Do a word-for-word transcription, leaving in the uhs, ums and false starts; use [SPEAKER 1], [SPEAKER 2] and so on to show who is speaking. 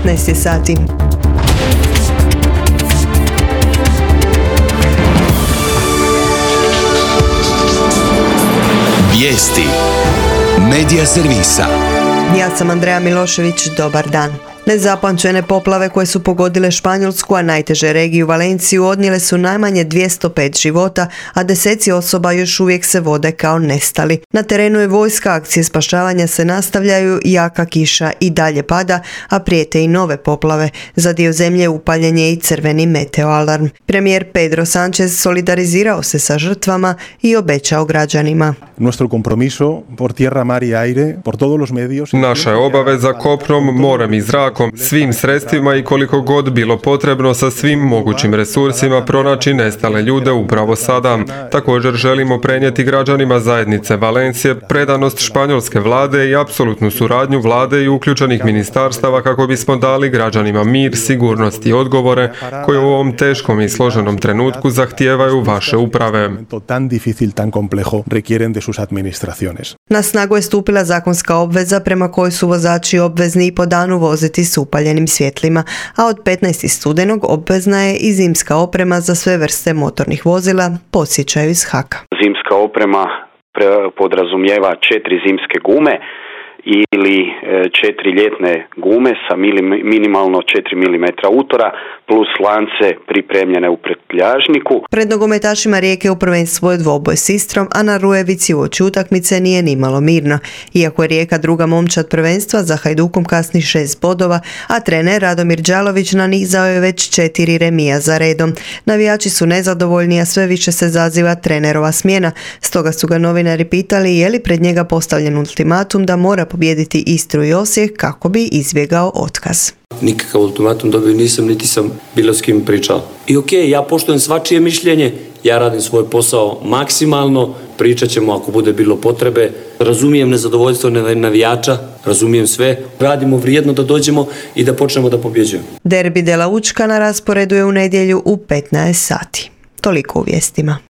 [SPEAKER 1] petnaest je sati.
[SPEAKER 2] Vijesti Medija servisa.
[SPEAKER 1] Ja sam Andreja Milošević, dobar dan. Nezapamćene poplave koje su pogodile Španjolsku, a najteže regiju Valenciju, odnijele su najmanje dvjesto pet života, a deseci osoba još uvijek se vode kao nestali. Na terenu je vojska, akcije spašavanja se nastavljaju, jaka kiša i dalje pada, a prijete i nove poplave. Za dio zemlje upaljen je i crveni meteoalarm. Premijer Pedro Sánchez solidarizirao se sa žrtvama i obećao građanima.
[SPEAKER 3] Nuestro compromiso por tierra, mar y aire, por todos los medios.
[SPEAKER 4] Naša je obaveza kopnom, morem i zrakom, svim sredstvima i koliko god bilo potrebno sa svim mogućim resursima pronaći nestale ljude upravo sada. Također želimo prenijeti građanima zajednice Valencije predanost španjolske vlade i apsolutnu suradnju vlade i uključenih ministarstava kako bismo dali građanima mir, sigurnost i odgovore koje u ovom teškom i složenom trenutku zahtijevaju vaše uprave.
[SPEAKER 1] Na snagu je stupila zakonska obveza prema kojoj su vozači obvezni i po danu voziti s upaljenim svjetlima, a od petnaestog studenog obvezna je i zimska oprema za sve vrste motornih vozila, podsjećaju iz Haka.
[SPEAKER 5] Zimska oprema podrazumijeva četiri zimske gume ili četiri ljetne gume sa minimalno četiri milimetra utora plus lance pripremljene u prtljažniku.
[SPEAKER 1] Pred nogometašima Rijeke u prvenstvu je dvoboj s Istrom, a na Rujevici uoči utakmice nije nimalo mirno. Iako je Rijeka druga momčad prvenstva, za Hajdukom kasni šest bodova, a trener Radomir Đalović nanizao je već četiri remija za redom. Navijači su nezadovoljni, a sve više se zaziva trenerova smjena. Stoga su ga novinari pitali je li pred njega postavljen ultimatum da mora pobijediti Istru i Osijek kako bi izbjegao otkaz.
[SPEAKER 6] Nikakav ultimatum dobio nisam, niti sam bilo s kim pričao. I okej, okay, ja poštujem svačije mišljenje, ja radim svoj posao maksimalno, pričat ćemo ako bude bilo potrebe. Razumijem nezadovoljstvo navijača, razumijem sve, radimo vrijedno da dođemo i da počnemo da pobjeđujemo.
[SPEAKER 1] Derbi de la Učka na rasporedu je u nedjelju u petnaest sati. Toliko u vijestima.